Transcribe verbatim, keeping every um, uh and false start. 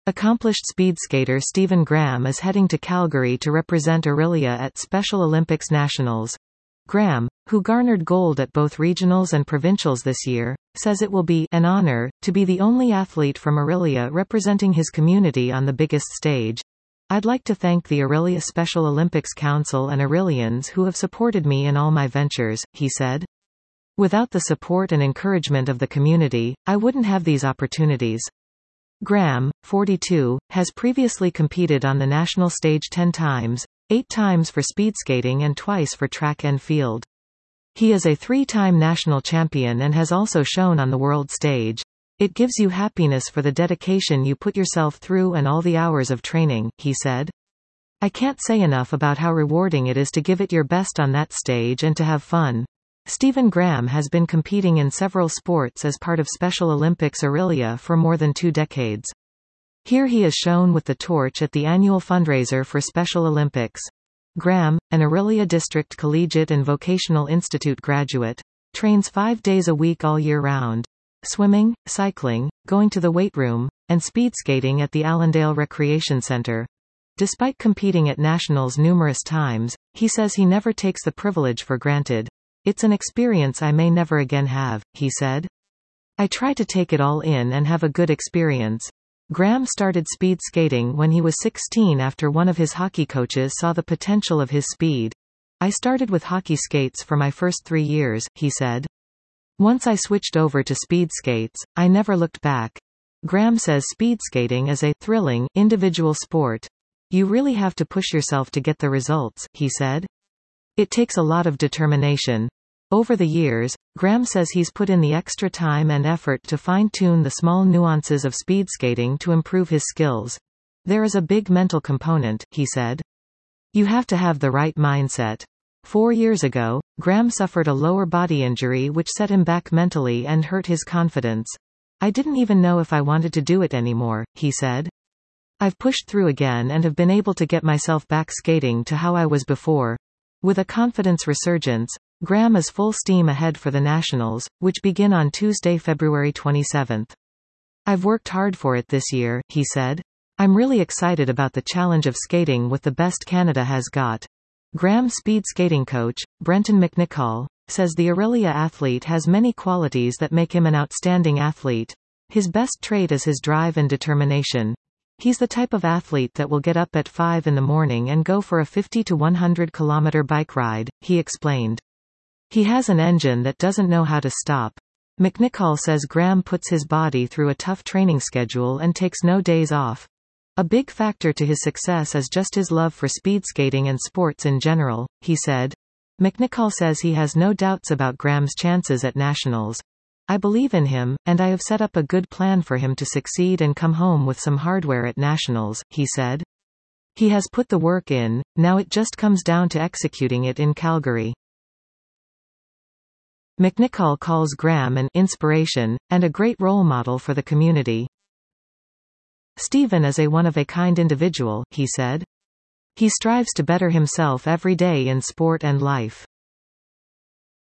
Accomplished speed skater Stephen Graham is heading to Calgary to represent Orillia at Special Olympics Nationals. Graham, who garnered gold at both regionals and provincials this year, says it will be an honor to be the only athlete from Orillia representing his community on the biggest stage. I'd like to thank the Orillia Special Olympics Council and Orillians who have supported me in all my ventures, he said. Without the support and encouragement of the community, I wouldn't have these opportunities. Graham, forty-two, has previously competed on the national stage ten times, eight times for speed skating and twice for track and field. He is a three-time national champion and has also shown on the world stage. It gives you happiness for the dedication you put yourself through and all the hours of training, he said. I can't say enough about how rewarding it is to give it your best on that stage and to have fun. Stephen Graham has been competing in several sports as part of Special Olympics Orillia for more than two decades. Here he is shown with the torch at the annual fundraiser for Special Olympics. Graham, an Orillia District Collegiate and Vocational Institute graduate, trains five days a week all year round. Swimming, cycling, going to the weight room, and speed skating at the Allendale Recreation Center. Despite competing at nationals numerous times, he says he never takes the privilege for granted. It's an experience I may never again have, he said. I try to take it all in and have a good experience. Graham started speed skating when he was sixteen after one of his hockey coaches saw the potential of his speed. I started with hockey skates for my first three years, he said. Once I switched over to speed skates, I never looked back. Graham says speed skating is a thrilling, individual sport. You really have to push yourself to get the results, he said. It takes a lot of determination. Over the years, Graham says he's put in the extra time and effort to fine-tune the small nuances of speed skating to improve his skills. There is a big mental component, he said. You have to have the right mindset. Four years ago, Graham suffered a lower body injury which set him back mentally and hurt his confidence. I didn't even know if I wanted to do it anymore, he said. I've pushed through again and have been able to get myself back skating to how I was before. With a confidence resurgence, Graham is full steam ahead for the Nationals, which begin on Tuesday, February twenty-seventh. I've worked hard for it this year, he said. I'm really excited about the challenge of skating with the best Canada has got. Graham's speed skating coach, Brenton McNichol, says the Orillia athlete has many qualities that make him an outstanding athlete. His best trait is his drive and determination. He's the type of athlete that will get up at five in the morning and go for a fifty to one hundred kilometer bike ride, he explained. He has an engine that doesn't know how to stop. McNichol says Graham puts his body through a tough training schedule and takes no days off. A big factor to his success is just his love for speed skating and sports in general, he said. McNichol says he has no doubts about Graham's chances at nationals. I believe in him, and I have set up a good plan for him to succeed and come home with some hardware at nationals, he said. He has put the work in, now it just comes down to executing it in Calgary. McNichol calls Graham an inspiration, and a great role model for the community. Stephen is a one-of-a-kind individual, he said. He strives to better himself every day in sport and life.